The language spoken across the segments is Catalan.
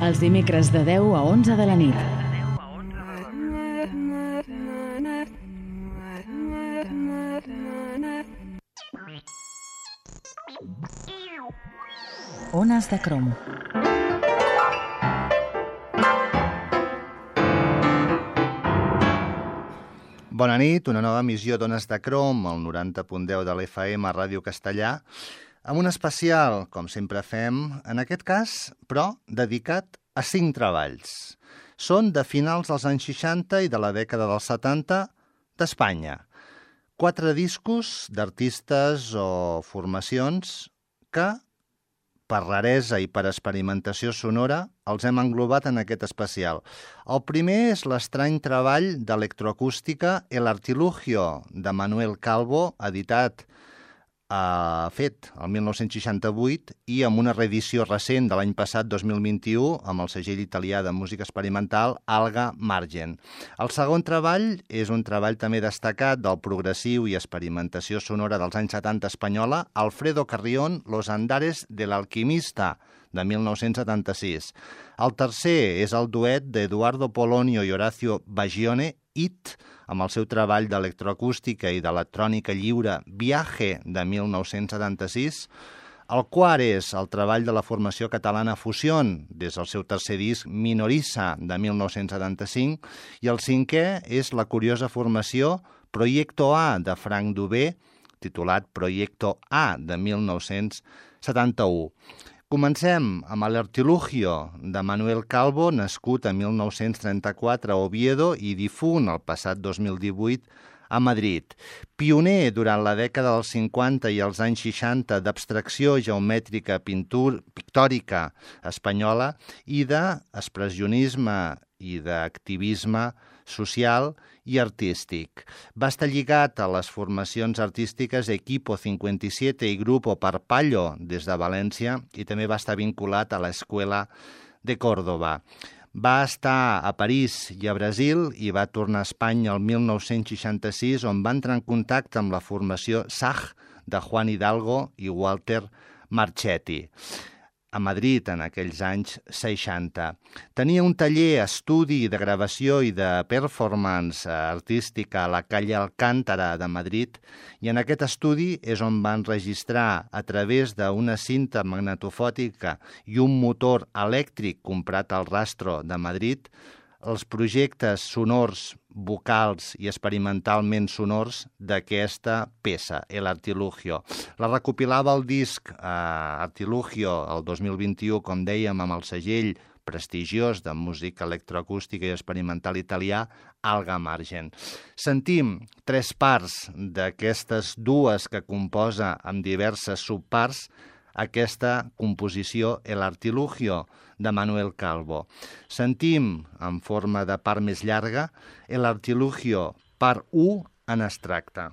Els dimecres de 10 a 11 de la nit. Ones de crom. Bona nit, una nova emissió d'Ones de Crom, al 90.10 de l'FM a Ràdio Castellà, amb un especial, com sempre fem, en aquest cas, però, dedicat a 5 treballs. Són de finals dels anys 60 i de la dècada dels 70 d'Espanya. 4 discos d'artistes o formacions que, per raresa i per experimentació sonora, els hem englobat en aquest especial. El primer és l'estrany treball d'electroacústica El Artilugio, de Manuel Calvo, fet el 1968 i amb una reedició recent de l'any passat, 2021, amb el segell italià de música experimental Alga Margen. El segon treball és un treball també destacat del progressiu i experimentació sonora dels anys 70 espanyola, Alfredo Carrión, Los Andares de l'Alquimista, de 1976. El tercer és el duet d'Eduardo Polonio i Horacio Bagione, It, amb el seu treball d'electroacústica i d'electrònica lliure Viaje, de 1976. El quart és el treball de la formació catalana Fusión, des del seu tercer disc Minorissa, de 1975. I el cinquè és la curiosa formació Proyecto A, de Frank Dubé, titulat Proyecto A, de 1971. Comencem amb l'Artilugio de Manuel Calvo, nascut en 1934 a Oviedo i difunt el passat 2018 a Madrid. Pioner durant la dècada dels 50 i els anys 60 d'abstracció geomètrica pictòrica espanyola i d'expressionisme i d'activisme social i artístic. Va estar lligat a les formacions artístiques Equipo 57 i Grupo Parpallo des de València i també va estar vinculat a l'Escuela de Córdoba. Va estar a París i a Brasil i va tornar a Espanya el 1966, on va entrar en contacte amb la formació SAG de Juan Hidalgo i Walter Marchetti, a Madrid en aquells anys 60. Tenia un taller, estudi de gravació i de performance artística a la calle Alcántara de Madrid, i en aquest estudi és on van registrar, a través d'una cinta magnetofònica i un motor elèctric comprat al Rastro de Madrid, els projectes sonors, vocals i experimentalment sonors d'aquesta peça, El Artilugio. La recopilava el disc Artilugio el 2021, com dèiem, amb el segell prestigiós de música electroacústica i experimental italià, Alga Margen. Sentim 3 parts d'aquestes dues que composa amb diverses subparts aquesta composició El Artilugio de Manuel Calvo. Sentim, en forma de part més llarga, El Artilugio, part 1 en extracte.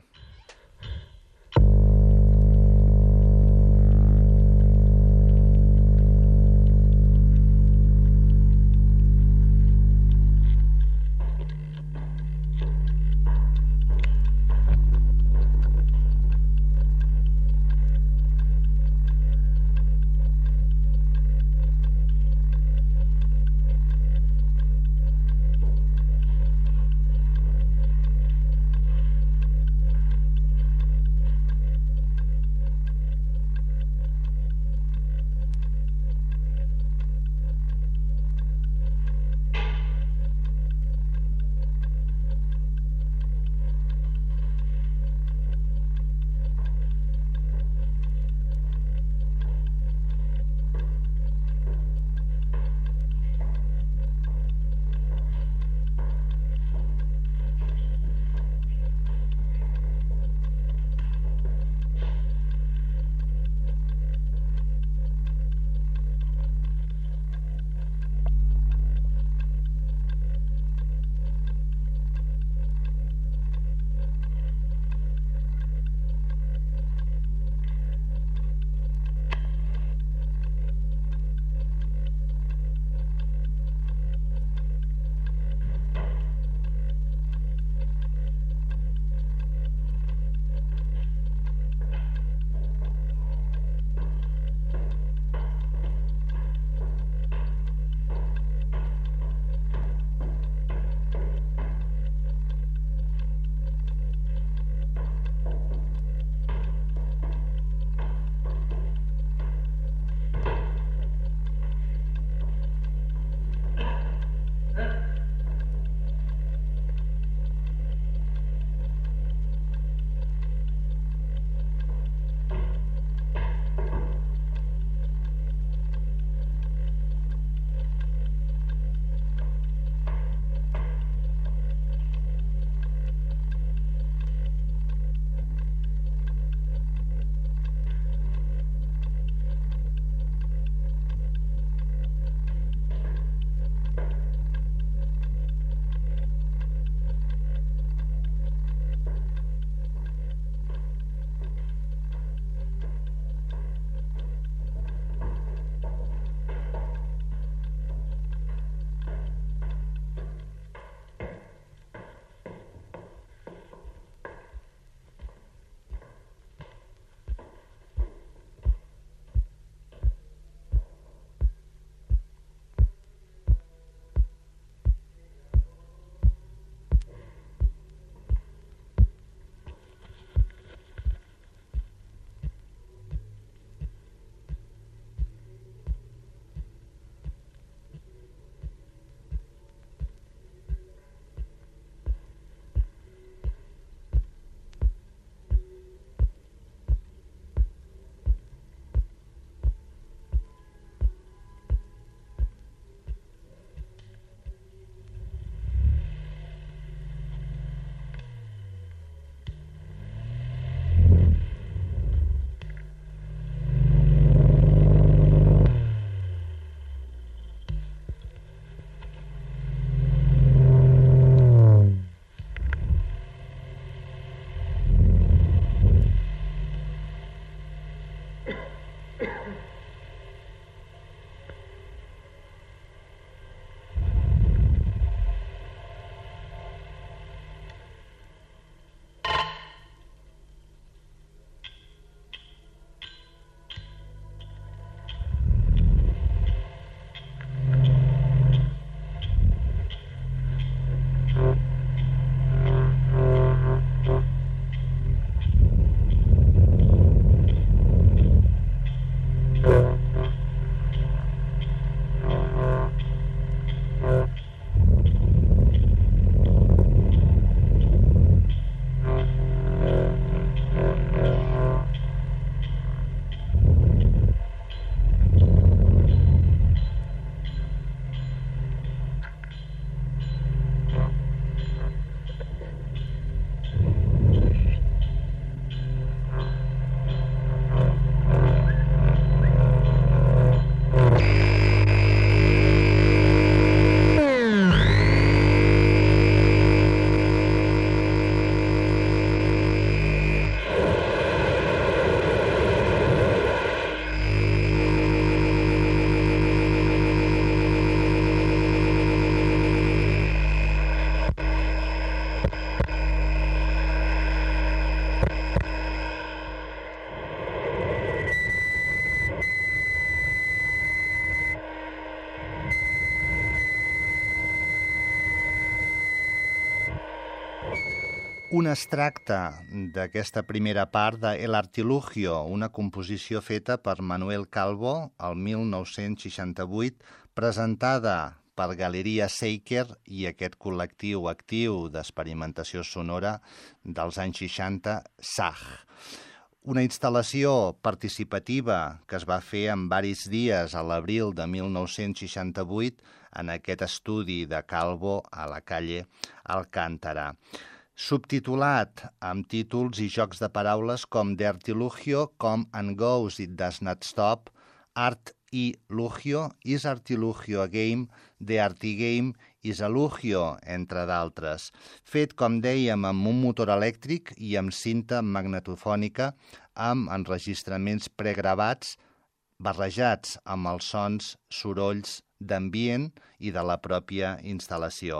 Un extracte d'aquesta primera part de El Artilugio, una composició feta per Manuel Calvo el 1968, presentada per Galeria Seiker i aquest col·lectiu actiu d'experimentació sonora dels anys 60, SAG. Una instal·lació participativa que es va fer en varis dies a l'abril de 1968 en aquest estudi de Calvo a la calle Alcántara. Subtitulat amb títols i jocs de paraules com The Artilugio, Come and Goes, It Does Not Stop, Art i Lugio, Is Artilugio a Game, The Artigame, Is a Lugio, entre d'altres. Fet, com dèiem, amb un motor elèctric i amb cinta magnetofònica, amb enregistraments pregravats, barrejats amb els sons, sorolls d'ambient i de la pròpia instal·lació.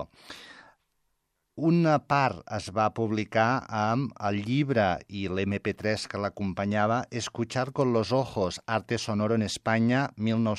Una part es va publicar amb el llibre i l'MP3 que l'acompanyava, Escuchar con los ojos, Arte Sonoro en España,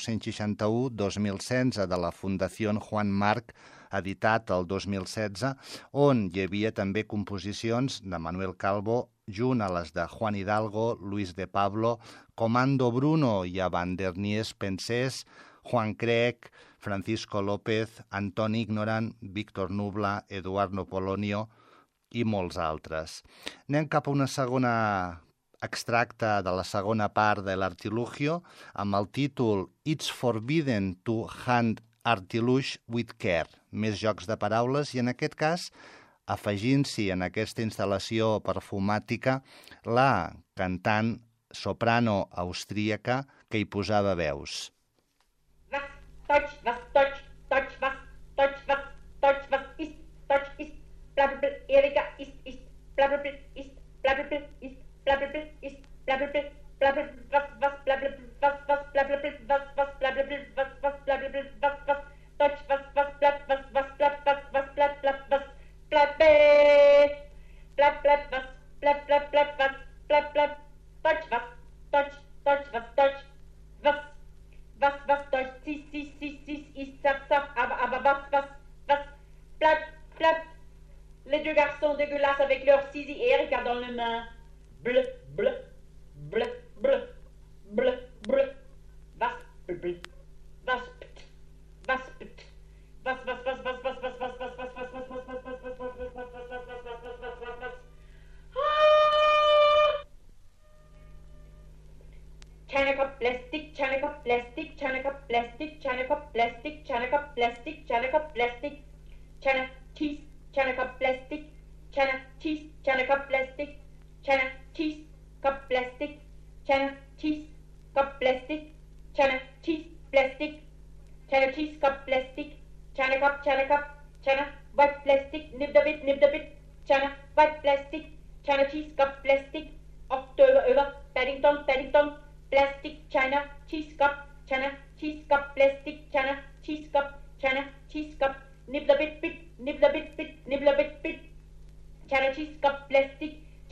1961-2016, de la Fundació Juan March, editat el 2016, on hi havia també composicions de Manuel Calvo, junt a les de Juan Hidalgo, Luis de Pablo, Comando Bruno i Abandernies Pensés, Juan Craig, Francisco López, Antoni Ignorant, Víctor Nubla, Eduardo Polonio i molts altres. Anem cap a una segona extracte de la segona part de l'Artilugio amb el títol It's Forbidden to Hand Artiluge with Care. Més jocs de paraules i en aquest cas afegint-s'hi en aquesta instal·lació perfumàtica la cantant soprano austríaca que hi posava veus. Deutsch, was Deutsch, Deutsch, was Deutsch, was Deutsch, was ist, Deutsch ist, blablabla, Erika ist, blablabla, ist, blablabla, ist, blablabla, ist, blablabla, blablabla, was, blablabla, was, blablabla, was, blablabla, was, blablabla, was, Deutsch, was, blab, was, blab, was, blab, blab, was, blab, was, blab, blab, was, blab, was, blab, Deutsch, was, Deutsch, Deutsch, was, Deutsch, was, Deutsch, sis, ist, zap, aber was, blab, les deux garçons dégueulasses avec leur Sisi et Erika dans les mains, bleu, was, Chanaka plastic, Chanaka plastic, Chanaka plastic, Chanaka plastic, Chanaka plastic, Chanaka plastic, Chana cheese, Chanaka plastic, Chana cheese, Chanaka plastic, Chana cheese, cup plastic, Chana cheese, cup plastic, Chana cheese, plastic, Chana cheese, cup plastic, Chana cup, Chana white plastic, nib the bit, Chana white plastic, Chana cheese, cup plastic, October over, Paddington, plastic, China, cheese cup, plastic, China, cheese cup, nibble bit, China, cheese cup, plastic,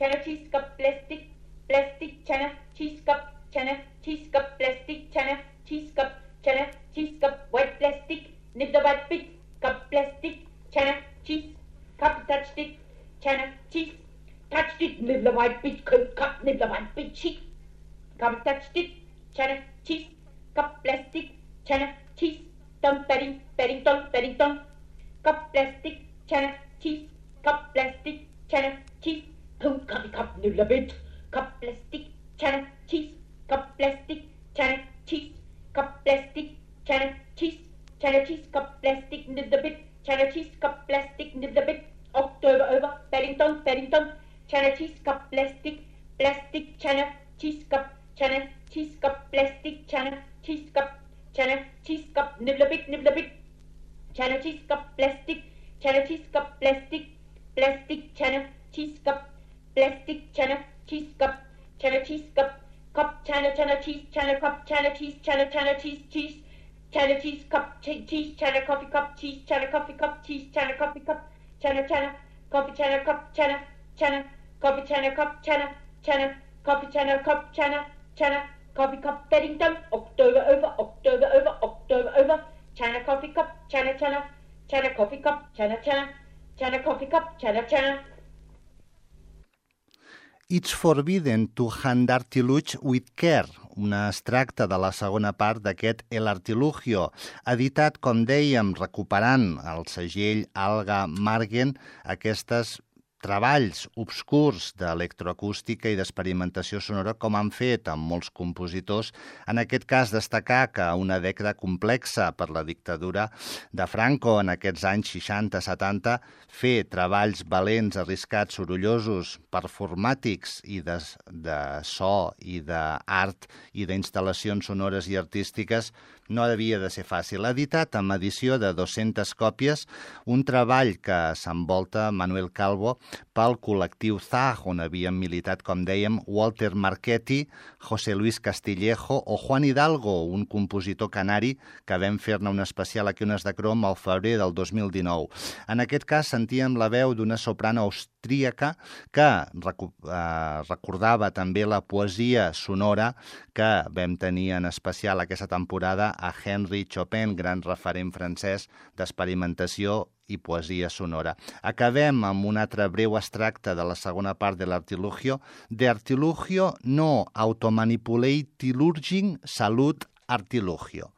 plastic, China, cheese cup, plastic, China, cheese cup, white plastic, nibble white bit, cup plastic, China, cheese, cup touched it, China, cheese, touched it, nibble white bit, cup, nibble white bit, cheek. Cup touched it, China, cheese, cup plastic, China, cheese, Paddington, cup plastic, China, cheese, cup plastic, China, cheese, cup, nibble bit, cup plastic, China, cheese, cup plastic, China, cheese, cup plastic, China, cheese, cup plastic, nibble bit, China, cheese, cup plastic, nibble bit, October over, Paddington, China, cheese, cup plastic, China, cheese, cup, China, cheese cup, plastic, China, cheese cup, nibble bit, China, cheese cup, plastic, China, cheese cup, plastic, China, cheese cup, plastic, China, cheese cup, cup, China, cheese, China, cup, China, cheese, China, cheese, China, cheese, cup, cheese, China, coffee cup, cheese, China, coffee cup, cheese, China, coffee cup, China, coffee, China, cup, China, coffee, China, cup, China, coffee, China, cup, China, coffee cup, Paddington, October over, China coffee cup, China coffee cup, China coffee cup, China. It's Forbidden to Hand Artiluge with Care, un extracte de la segona part d'aquest El Artilugio, editat, com dèiem, recuperant el segell Alga Margen, aquestes treballs obscurs d'electroacústica i d'experimentació sonora, com han fet amb molts compositors. En aquest cas, destacar que una dècada complexa per la dictadura de Franco en aquests anys 60-70, fer treballs valents, arriscats, sorollosos, performàtics i de so i d'art i d'instal·lacions sonores i artístiques no devia de ser fàcil. Editat amb edició de 200 còpies, un treball que s'envolta Manuel Calvo pel col·lectiu ZAG, on havien militat, com dèiem, Walter Marchetti, José Luis Castillejo o Juan Hidalgo, un compositor canari que vam fer-ne un especial aquí Ones de Crom al febrer del 2019. En aquest cas sentíem la veu d'una soprano austríaca que recordava també la poesia sonora que vam tenir en especial aquesta temporada a Henry Chopin, gran referent francès d'experimentació i poesia sonora. Acabem amb un altre breu extracte de la segona part de l'Artilugio, de Artilugio no automanipulatilurging salut Artilugio.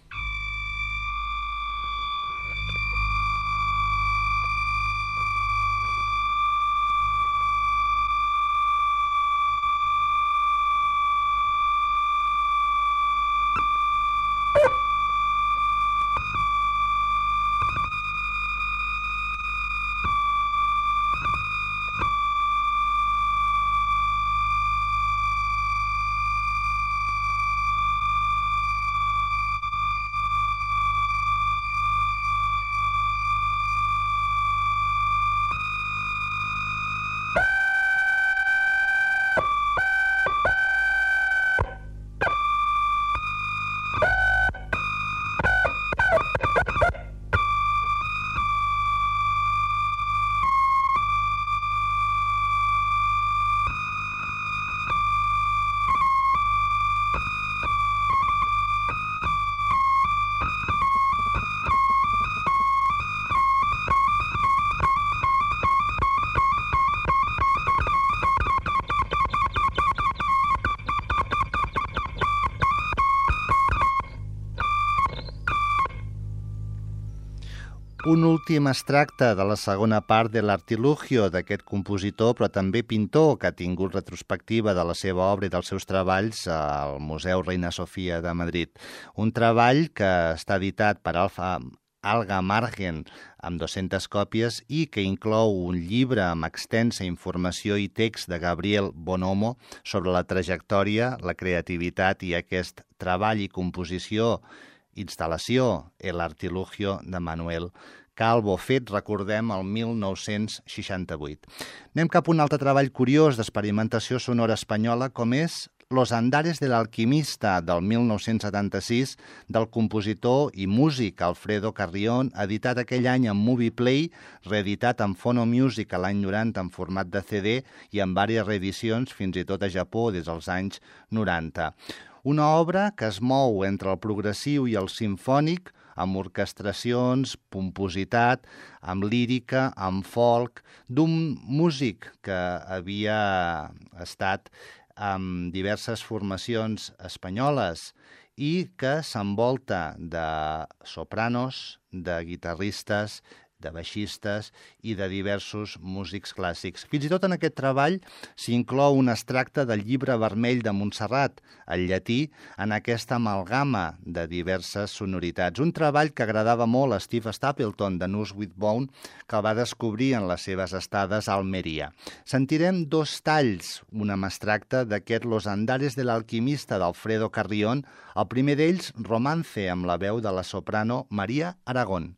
Un últim extracte de la segona part de l'Artilugio d'aquest compositor, però també pintor, que ha tingut retrospectiva de la seva obra i dels seus treballs al Museu Reina Sofia de Madrid. Un treball que està editat per Alga Margen amb 200 còpies i que inclou un llibre amb extensa informació i text de Gabriel Bonomo sobre la trajectòria, la creativitat i aquest treball i composició, instal·lació, El Artilugio de Manuel Calvo, fet, recordem, el 1968. Anem cap a un altre treball curiós d'experimentació sonora espanyola, com és Los Andares del Alquimista, del 1976, del compositor i músic Alfredo Carrión, editat aquell any en Movie Play, reeditat en Phono Music l'any 90 en format de CD i en diverses reedicions, fins i tot a Japó, des dels anys 90. Una obra que es mou entre el progressiu i el simfònic, amb orquestracions, pompositat, amb lírica, amb folk, d'un músic que havia estat amb diverses formacions espanyoles i que s'envolta de sopranos, de guitarristes, de baixistes i de diversos músics clàssics. Fins i tot en aquest treball s'inclou un extracte del Llibre Vermell de Montserrat, el llatí, en aquesta amalgama de diverses sonoritats. Un treball que agradava molt a Steve Stapleton, de Nurse with Bone, que el va descobrir en les seves estades a Almeria. Sentirem dos talls, un amb extracte d'aquest Los Andares de l'Alquimista d'Alfredo Carrión, el primer d'ells, Romance, amb la veu de la soprano María Aragón.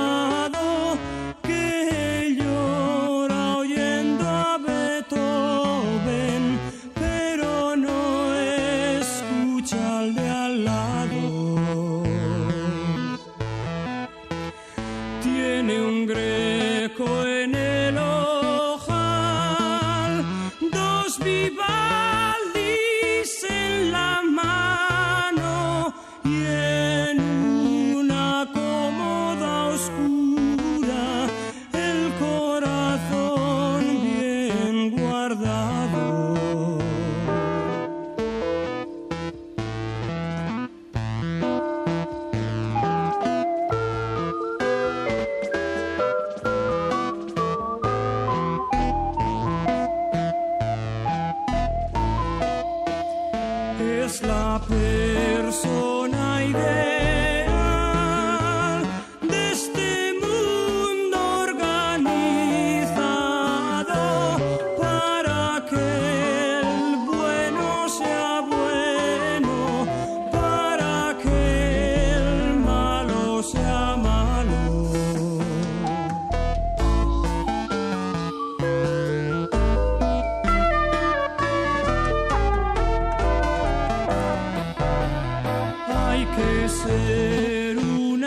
Oyendo a Beto es la persona ideal de este mundo organizado para que el bueno sea bueno, para que el malo sea malo. Hay que ser un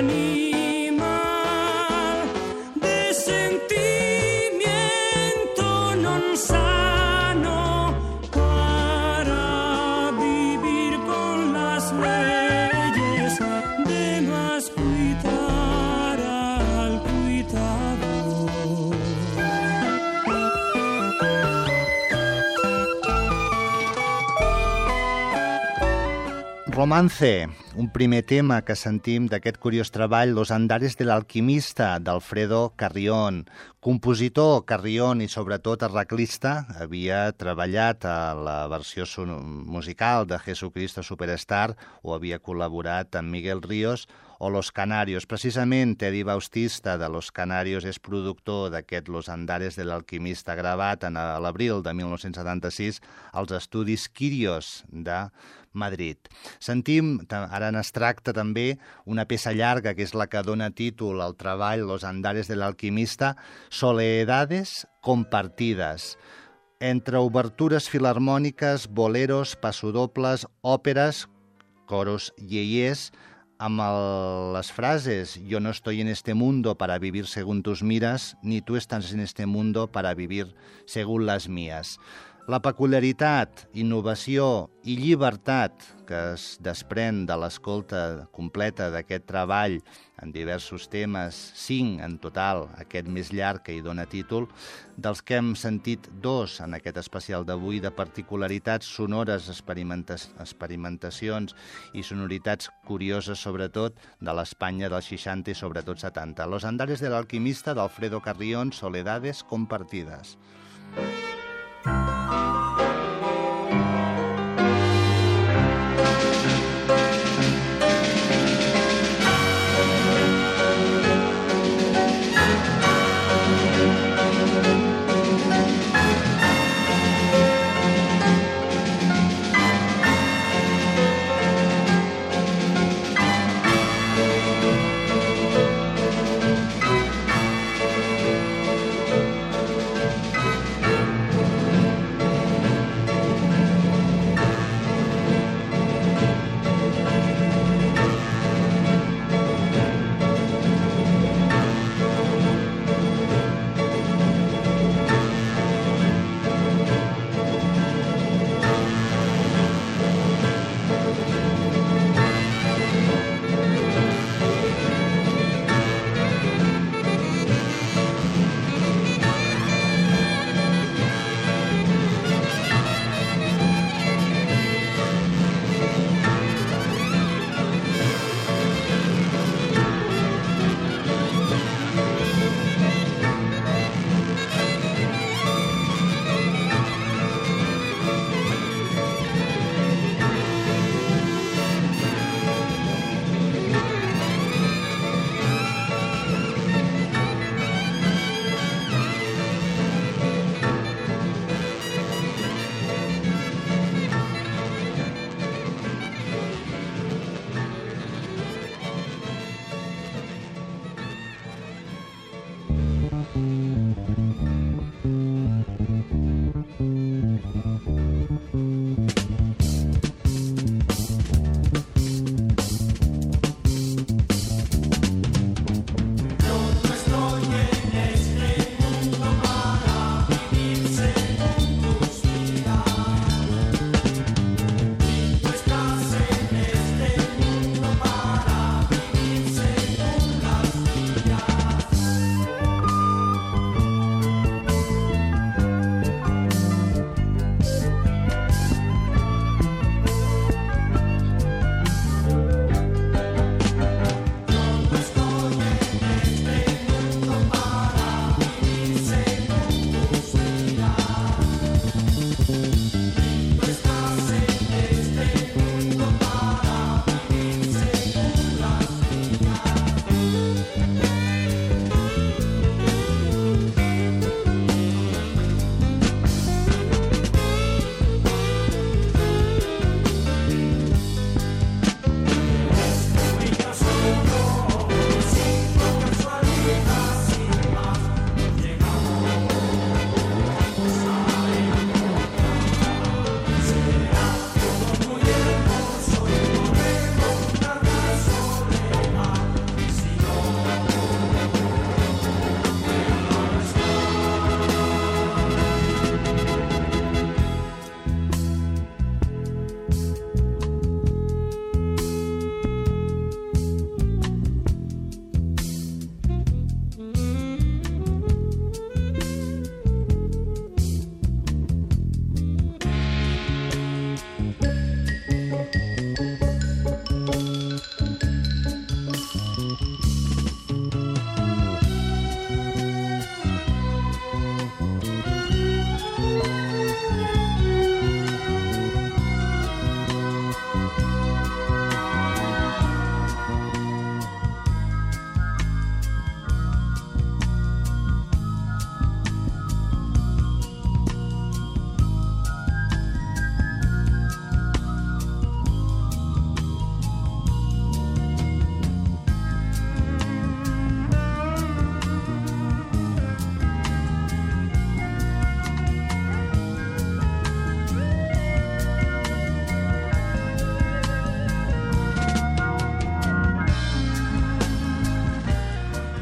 animal de sentimiento non sano para vivir con las leyes de más cuitar al cuitado. Romance, un primer tema que sentim d'aquest curiós treball, Los Andares de l'Alquimista, d'Alfredo Carrión. Compositor, Carrión, i sobretot arreglista, havia treballat a la versió musical de Jesucristo Superstar o havia col·laborat amb Miguel Ríos o Los Canarios. Precisament, Teddy Bautista de Los Canarios és productor d'aquest Los Andares de l'Alquimista, gravat en l'abril de 1976 als estudis Quirios de Madrid. Sentim, ara en extracte també, una peça llarga que és la que dona títol al treball Los Andares de l'Alquimista, Soledades compartides. Entre obertures filharmòniques, boleros, passodobles, òperes, coros yeyés, amb les frases «Yo no estoy en este mundo para vivir según tus miras, ni tú estás en este mundo para vivir según las mías». La peculiaritat, innovació i llibertat que es desprèn de l'escolta completa d'aquest treball en diversos temes, 5 en total, aquest més llarg que hi dona títol, dels que hem sentit 2 en aquest especial d'avui, de particularitats sonores, experimentacions i sonoritats curioses, sobretot de l'Espanya dels 60 i sobretot 70. Los Andares de l'Alquimista, d'Alfredo Carrión, Soledades compartides.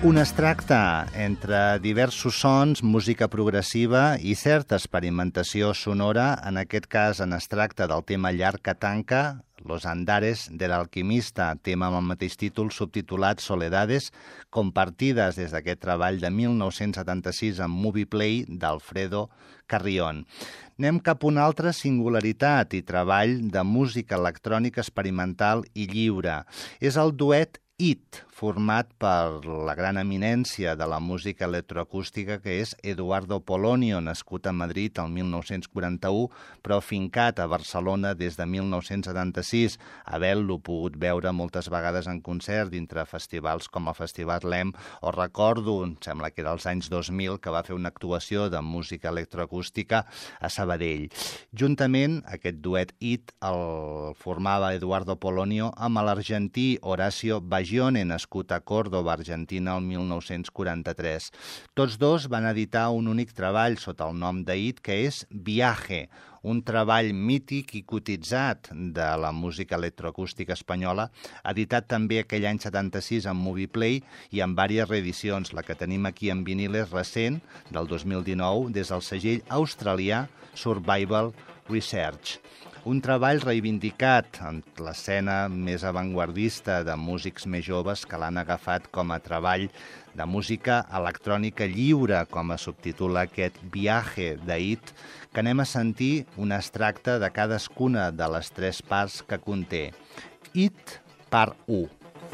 Un extracte entre diversos sons, música progressiva i certa experimentació sonora, en aquest cas en extracte del tema llarg que tanca, Los Andares del Alquimista, tema amb el mateix títol subtitulat Soledades, compartides des d'aquest treball de 1976 amb Movie Play d'Alfredo Carrión. Anem cap a una altra singularitat i treball de música electrònica experimental i lliure. És el duet It, format per la gran eminència de la música electroacústica que és Eduardo Polonio, nascut a Madrid el 1941, però fincat a Barcelona des de 1976. Havent-lo pogut veure moltes vegades en concert dintre festivals com el Festival LEM, o recordo, em sembla que era als anys 2000, que va fer una actuació de música electroacústica a Sabadell. Juntament, aquest duet It el formava Eduardo Polonio amb l'argentí Horacio Bagione, nascut a Córdoba, Argentina, el 1943. Tots dos van editar un únic treball sota el nom d'It, que és Viaje, un treball mític i cotitzat de la música electroacústica espanyola, editat també aquell any 76 amb Movie Play i amb diverses reedicions. La que tenim aquí en vinil és recent, del 2019, des del segell australià Survival Research. Un treball reivindicat en l'escena més avantguardista de músics més joves que l'han agafat com a treball de música electrònica lliure, com a subtitula aquest Viaje d'It, que anem a sentir un extracte de cadascuna de les 3 parts que conté. It, part 1.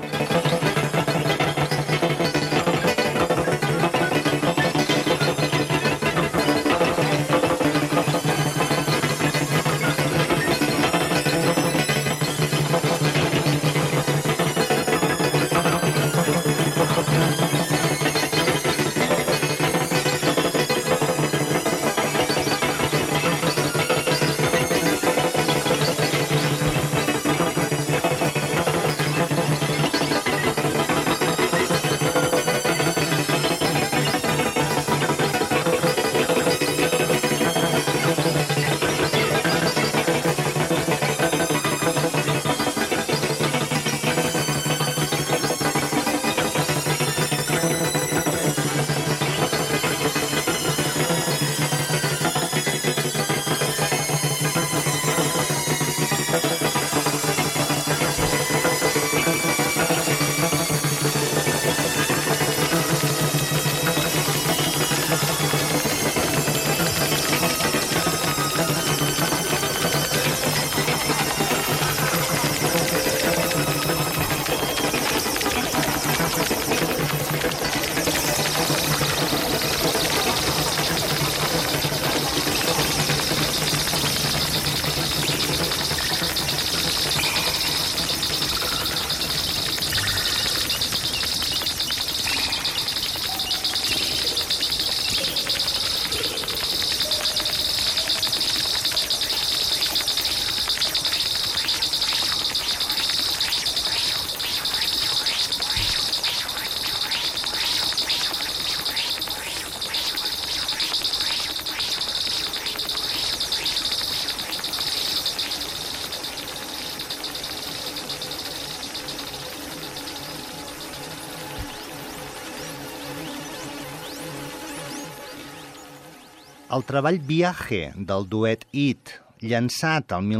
El treball Viaje del duet It, llançat el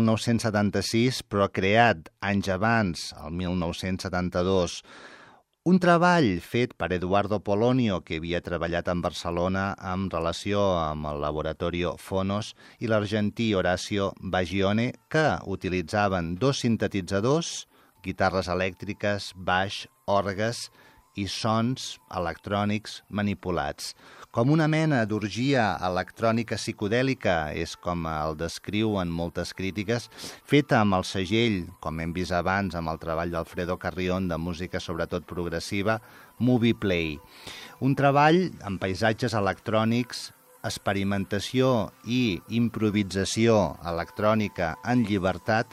1976 però creat anys abans, el 1972, un treball fet per Eduardo Polonio, que havia treballat en Barcelona en relació amb el laboratorio Fonos, i l'argentí Horacio Bagione, que utilitzaven 2 sintetitzadors, guitarres elèctriques, baix, orgues i sons electrònics manipulats. Com una mena d'orgia electrònica psicodèlica, és com el descriuen moltes crítiques, feta amb el segell, com hem vist abans amb el treball d'Alfredo Carrión de música sobretot progressiva, Movie Play. Un treball amb paisatges electrònics, experimentació i improvisació electrònica en llibertat,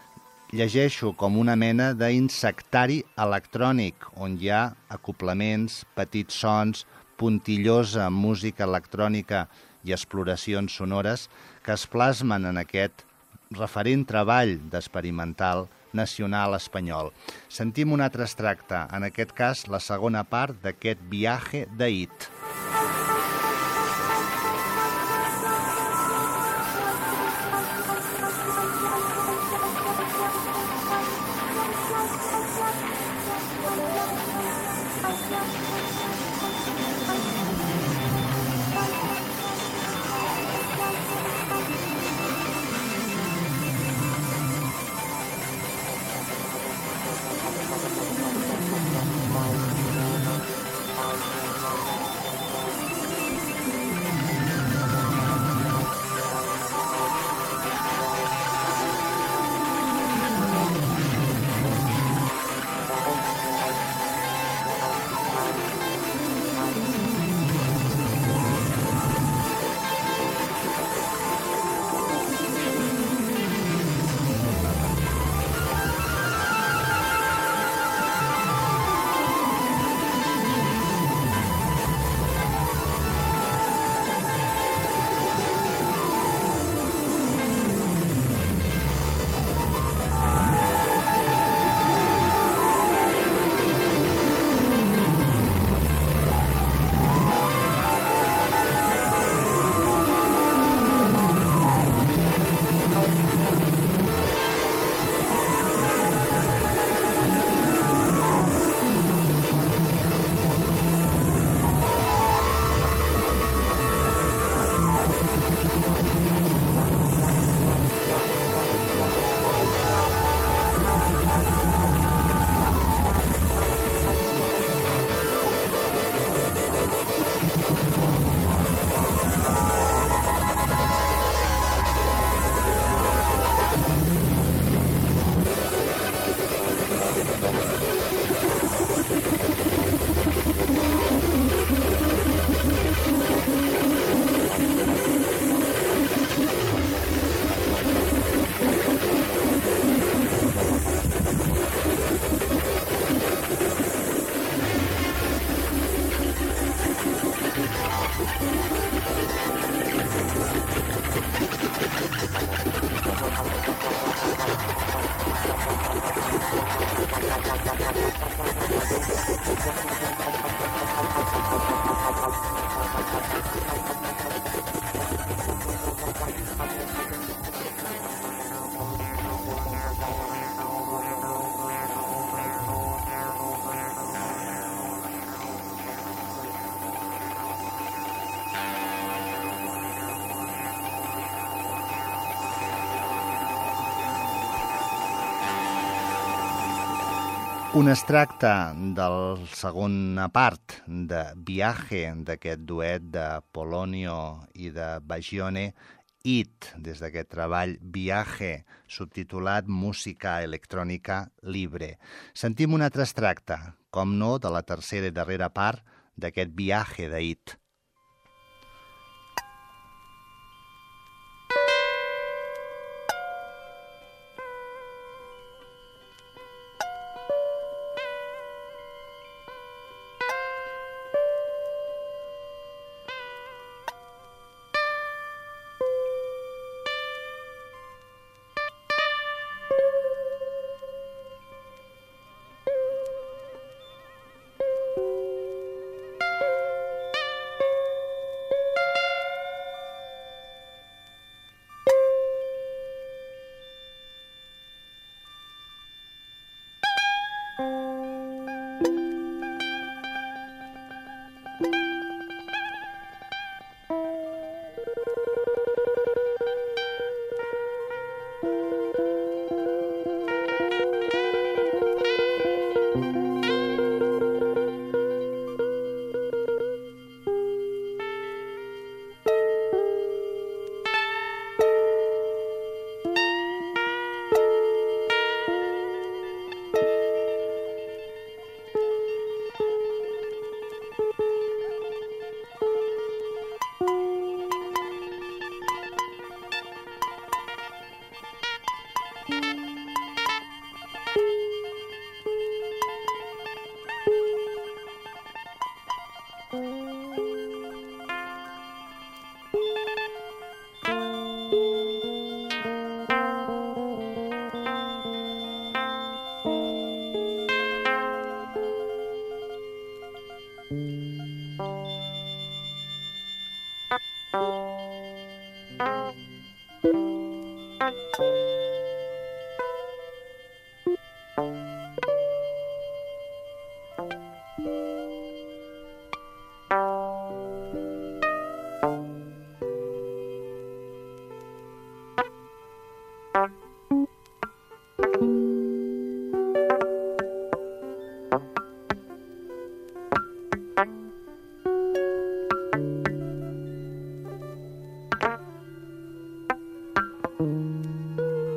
llegeixo com una mena d'insectari electrònic, on hi ha acoplaments, petits sons, puntillosa música electrònica i exploracions sonores que es plasmen en aquest referent treball d'experimental nacional espanyol. Sentim un altre extracte, en aquest cas la segona part d'aquest Viaje de It. Un extracte de la segona part de Viaje, d'aquest duet de Polonio i de Bagione, It, des d'aquest treball Viaje, subtitulat Música electrònica libre. Sentim un altre extracte, com no, de la tercera i darrera part d'aquest Viaje de It.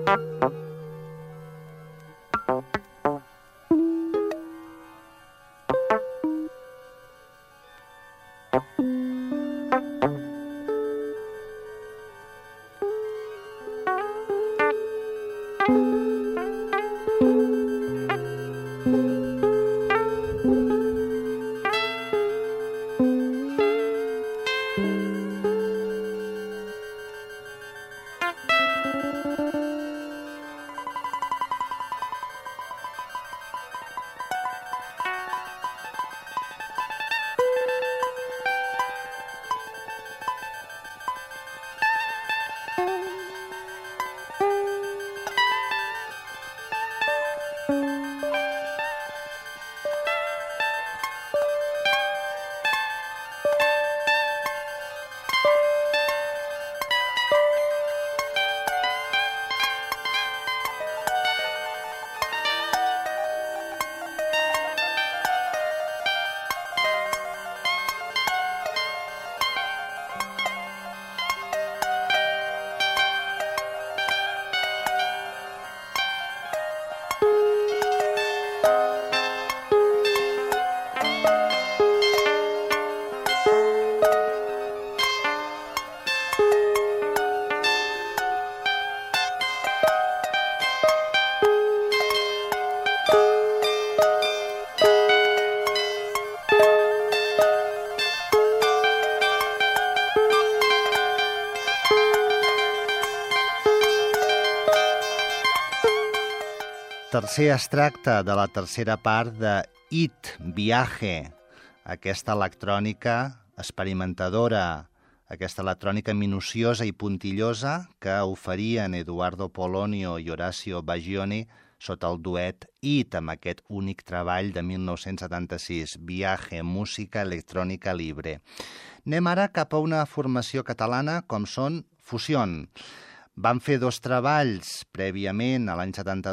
Tercer extracte de la tercera part de It, Viaje, aquesta electrònica experimentadora, aquesta electrònica minuciosa i puntillosa que oferien Eduardo Polonio i Horacio Baggioni sota el duet It, amb aquest únic treball de 1976, Viaje, música electrònica libre. Anem ara cap a una formació catalana com són Fusión. Van fer dos treballs prèviament, a l'any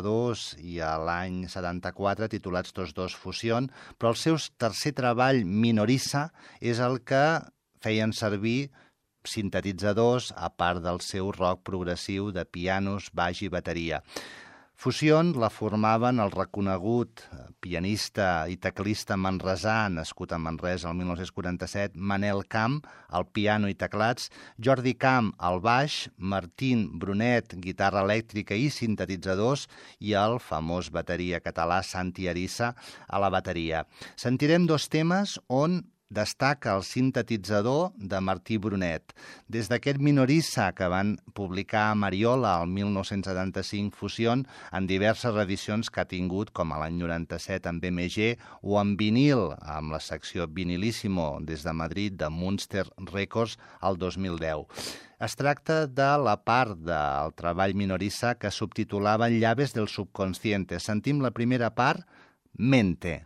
72 i a l'any 74, titulats tots dos Fusión, però el seu tercer treball, Minorissa, és el que feien servir sintetitzadors, a part del seu rock progressiu de pianos, baix i bateria. Fusión la formaven el reconegut pianista i teclista manresà, nascut a Manresa el 1947, Manel Camp, al piano i teclats, Jordi Camp, al baix, Martín Brunet, guitarra elèctrica i sintetitzadors, i el famós bateria català Santi Arissa a la bateria. Sentirem dos temes on destaca el sintetitzador de Martí Brunet. Des d'aquest Minorissa que van publicar a Mariola el 1975, Fusión, en diverses reedicions que ha tingut, com a l'any 97 en BMG, o en vinil, amb la secció Vinilíssimo des de Madrid de Munster Records el 2010. Es tracta de la part del treball Minorissa que subtitulava Llaves del subconsciente. Sentim la primera part, Mente.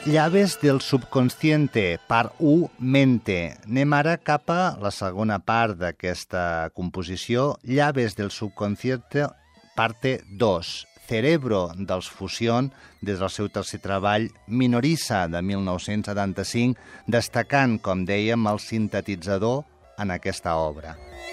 Llaves del subconsciente, part 1, mente. Anem ara cap a la segona part d'aquesta composició, Llaves del subconsciente, parte 2, Cerebro dels Fusion, des del seu tercer treball, Minorissa, de 1975, destacant, com dèiem, el sintetitzador en aquesta obra.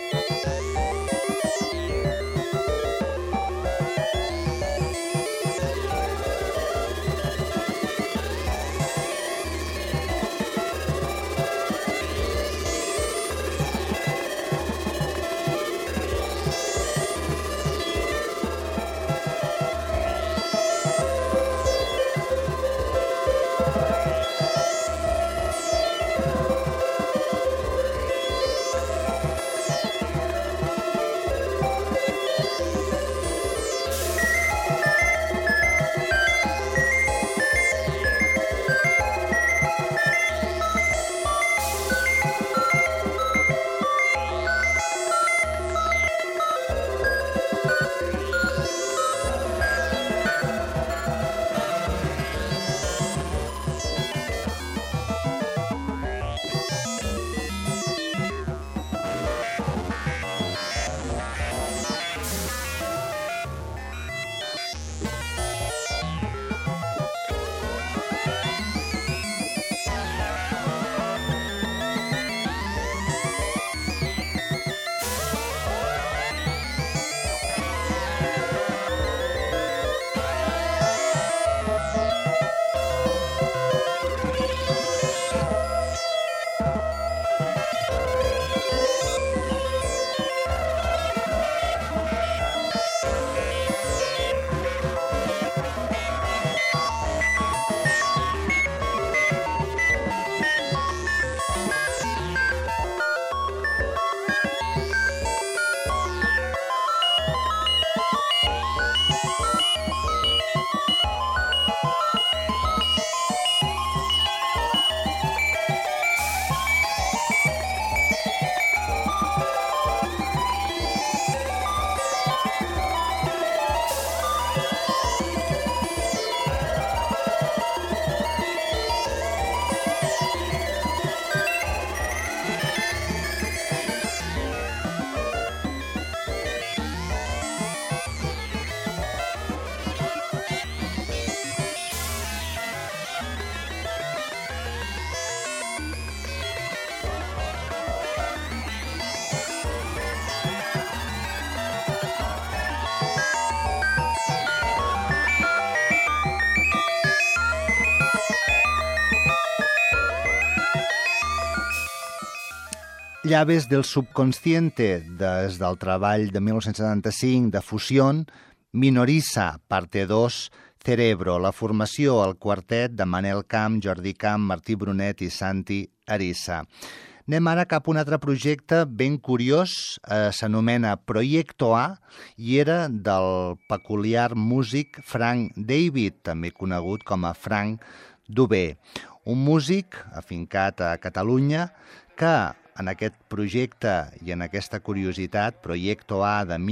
Llaves del subconsciente, des del treball de 1975 de Fusion, Minorissa, parte 2, Cerebro, la formació al quartet de Manel Camp, Jordi Camp, Martí Brunet i Santi Arissa. Anem ara cap a un altre projecte ben curiós, s'anomena Proyecto A i era del peculiar músic Frank David, també conegut com a Frank Dubé, un músic afincat a Catalunya que en aquest projecte i en aquesta curiositat, Proyecto A de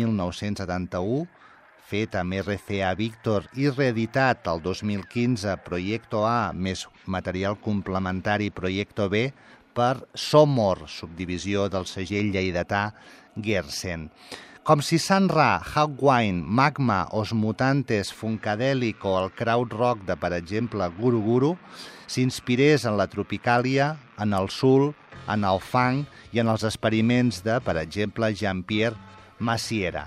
1971, fet amb RCA Víctor i reeditat el 2015, Proyecto A més material complementari Proyecto B, per Somor, subdivisió del segell lleidatà Gersen. Com si Sun Ra, Hawkwind, Magma, Os Mutantes, Funkadelic o el krautrock de, per exemple, Guru Guru, s'inspirés en la tropicàlia, en el soul, en el funk i en els experiments de, per exemple, Jean-Pierre Massiera.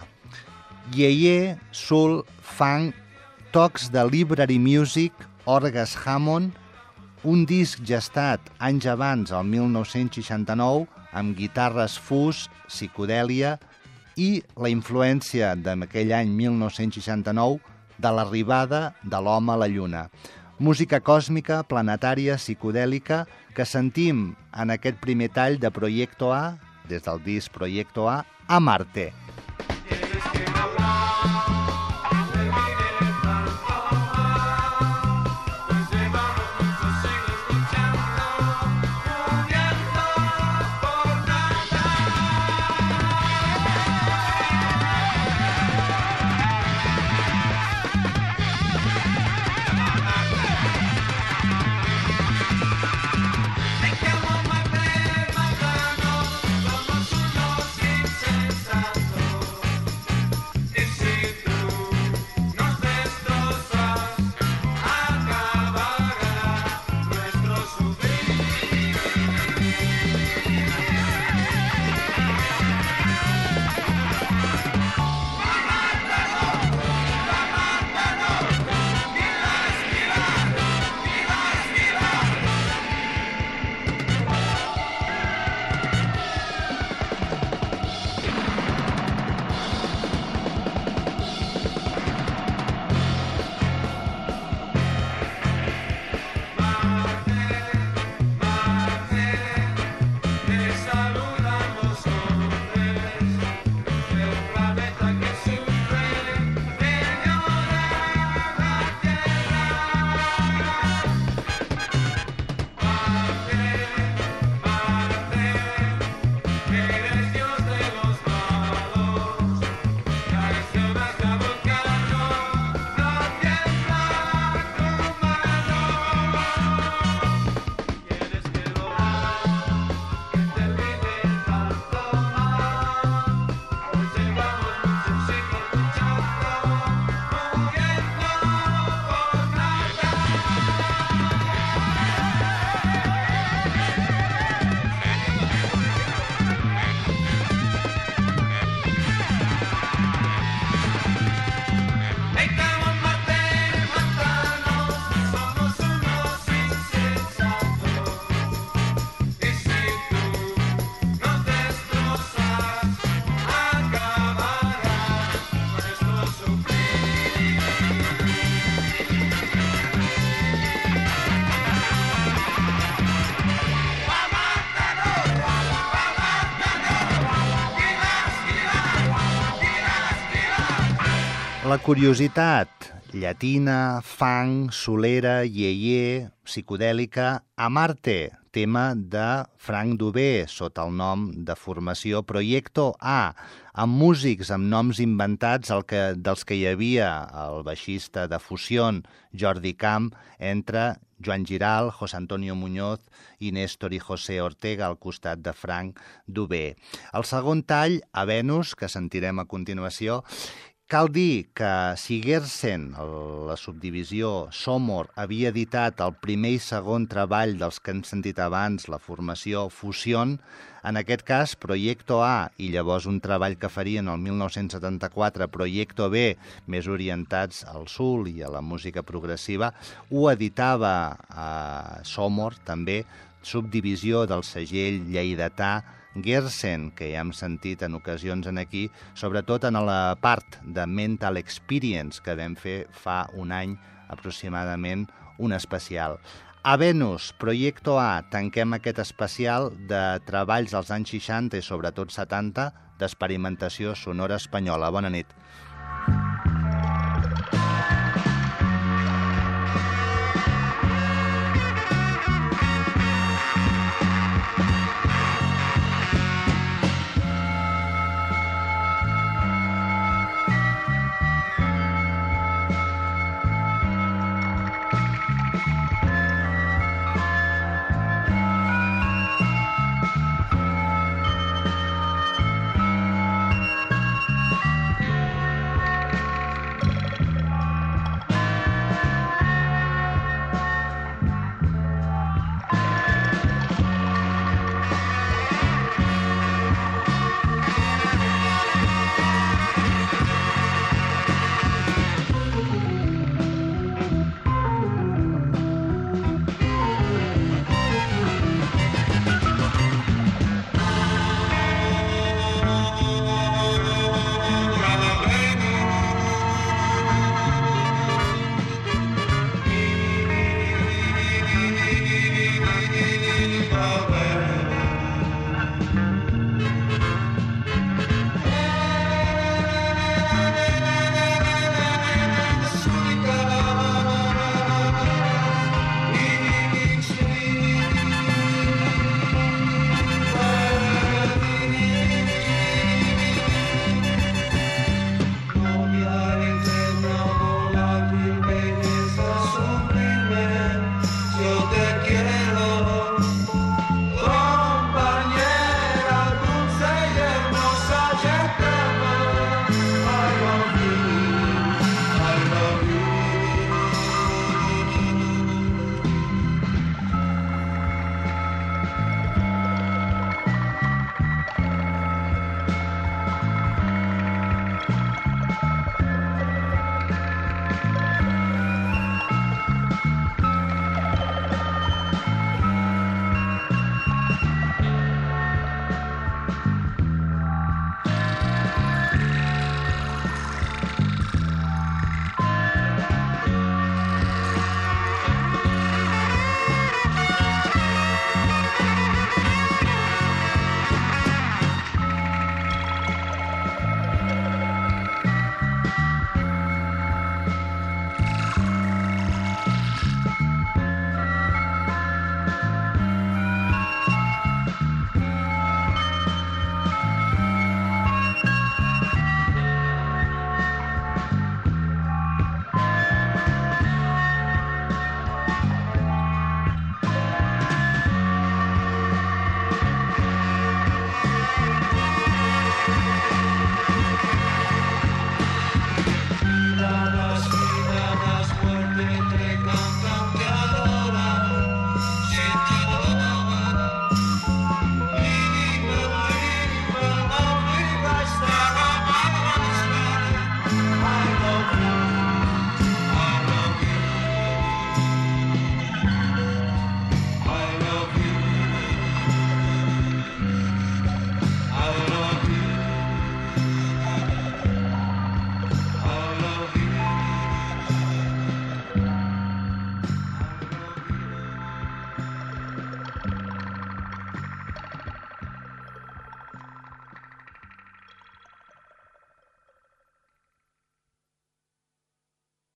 Yeye, soul, funk, tocs de library music, orgues Hammond, un disc gestat anys abans, el 1969, amb guitarres fus, psicodèlia i la influència d'aquell any 1969 de l'arribada de l'home a la Lluna. Música còsmica, planetària, psicodèlica, que sentim en aquest primer tall de Proyecto A, des del disc Proyecto A Marte. La curiositat, llatina, funk, solera, ié, psicodèlica, Amarte, tema de Frank Dubé, sota el nom de formació Proyecto A, amb músics amb noms inventats dels que hi havia el baixista de Fusión, Jordi Camp, entre Joan Giral, José Antonio Muñoz i Néstor i José Ortega al costat de Frank Dubé. El segon tall, A Venus, que sentirem a continuació. Cal dir que si Gersen, la subdivisió Somor, havia editat el primer i segon treball dels que hem sentit abans, la formació Fusión, en aquest cas Proyecto A, i llavors un treball que farien el 1974, Proyecto B, més orientats al soul i a la música progressiva, ho editava a Somor, també, subdivisió del segell lleidatà Gersen, que ja hem sentit en ocasions aquí, sobretot en la part de Mental Experience, que vam fer fa un any aproximadament un especial. A Venus, Proyecto A, tanquem aquest especial de treballs dels anys 60 i sobretot 70 d'experimentació sonora espanyola. Bona nit.